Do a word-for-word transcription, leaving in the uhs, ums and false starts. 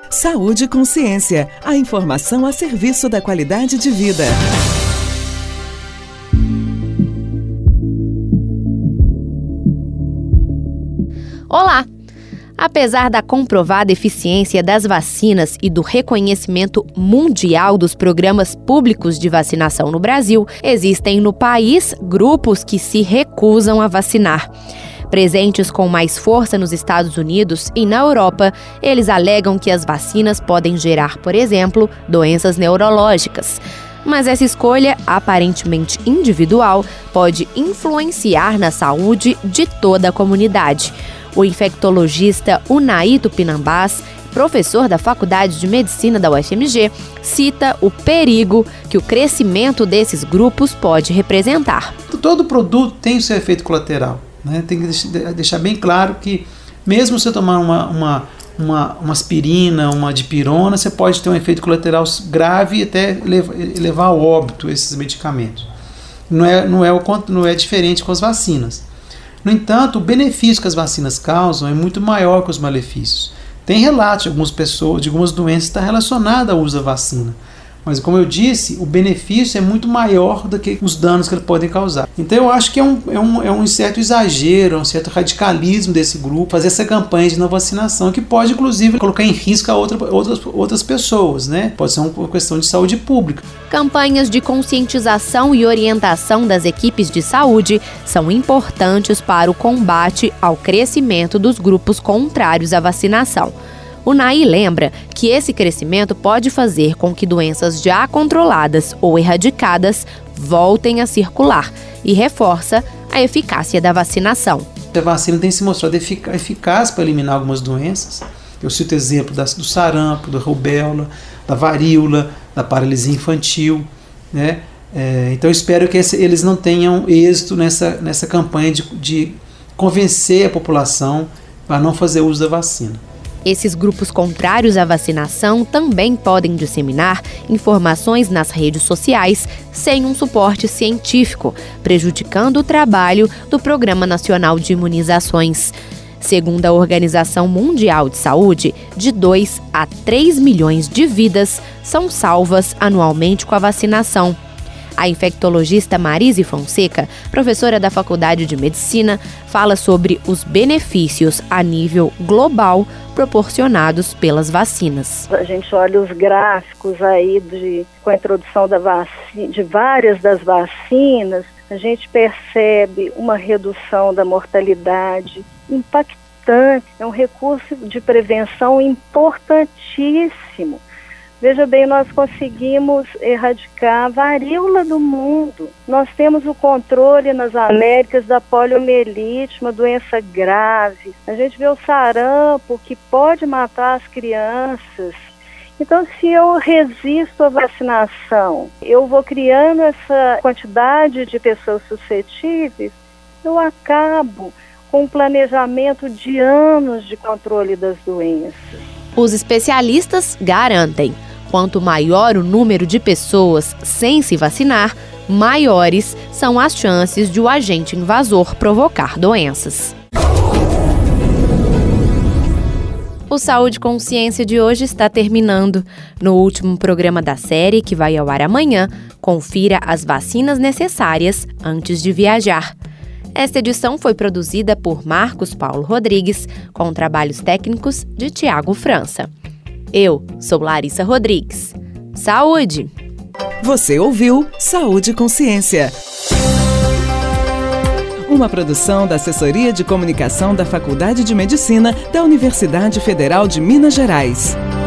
Saúde e Consciência, a informação a serviço da qualidade de vida. Olá! Apesar da comprovada eficiência das vacinas e do reconhecimento mundial dos programas públicos de vacinação no Brasil, existem no país grupos que se recusam a vacinar. Presentes com mais força nos Estados Unidos e na Europa, eles alegam que as vacinas podem gerar, por exemplo, doenças neurológicas. Mas essa escolha, aparentemente individual, pode influenciar na saúde de toda a comunidade. O infectologista Unai Tupinambás, professor da Faculdade de Medicina da U F M G, cita o perigo que o crescimento desses grupos pode representar. Todo produto tem o seu efeito colateral, né? Tem que deixar bem claro que mesmo você tomar uma, uma, uma, uma aspirina, uma dipirona, você pode ter um efeito colateral grave e até levar ao óbito esses medicamentos. Não é, não é, o, não é diferente com as vacinas. No entanto, o benefício que as vacinas causam é muito maior que os malefícios. Tem relatos de algumas pessoas, de algumas doenças que estão relacionadas ao uso da vacina. Mas, como eu disse, o benefício é muito maior do que os danos que eles podem causar. Então, eu acho que é um, é um, é um certo exagero, um certo radicalismo desse grupo fazer essa campanha de não vacinação, que pode, inclusive, colocar em risco a outra, outras, outras pessoas, né? Pode ser uma questão de saúde pública. Campanhas de conscientização e orientação das equipes de saúde são importantes para o combate ao crescimento dos grupos contrários à vacinação. O Unai lembra que esse crescimento pode fazer com que doenças já controladas ou erradicadas voltem a circular e reforça a eficácia da vacinação. A vacina tem se mostrado eficaz para eliminar algumas doenças. Eu cito o exemplo do sarampo, da rubéola, da varíola, da paralisia infantil, né? É, então eu espero que esse, eles não tenham êxito nessa, nessa campanha de, de convencer a população para não fazer uso da vacina. Esses grupos contrários à vacinação também podem disseminar informações nas redes sociais sem um suporte científico, prejudicando o trabalho do Programa Nacional de Imunizações. Segundo a Organização Mundial de Saúde, de dois a três milhões de vidas são salvas anualmente com a vacinação. A infectologista Marise Fonseca, professora da Faculdade de Medicina, fala sobre os benefícios a nível global proporcionados pelas vacinas. A gente olha os gráficos aí de, com a introdução da vacina, de várias das vacinas, a gente percebe uma redução da mortalidade impactante, é um recurso de prevenção importantíssimo. Veja bem, nós conseguimos erradicar a varíola do mundo. Nós temos o controle nas Américas da poliomielite, uma doença grave. A gente vê o sarampo, que pode matar as crianças. Então, se eu resisto à vacinação, eu vou criando essa quantidade de pessoas suscetíveis, eu acabo com um planejamento de anos de controle das doenças. Os especialistas garantem: quanto maior o número de pessoas sem se vacinar, maiores são as chances de o agente invasor provocar doenças. O Saúde e Consciência de hoje está terminando. No último programa da série, que vai ao ar amanhã, confira as vacinas necessárias antes de viajar. Esta edição foi produzida por Marcos Paulo Rodrigues, com trabalhos técnicos de Tiago França. Eu sou Larissa Rodrigues. Saúde! Você ouviu Saúde e Consciência. Uma produção da Assessoria de Comunicação da Faculdade de Medicina da Universidade Federal de Minas Gerais.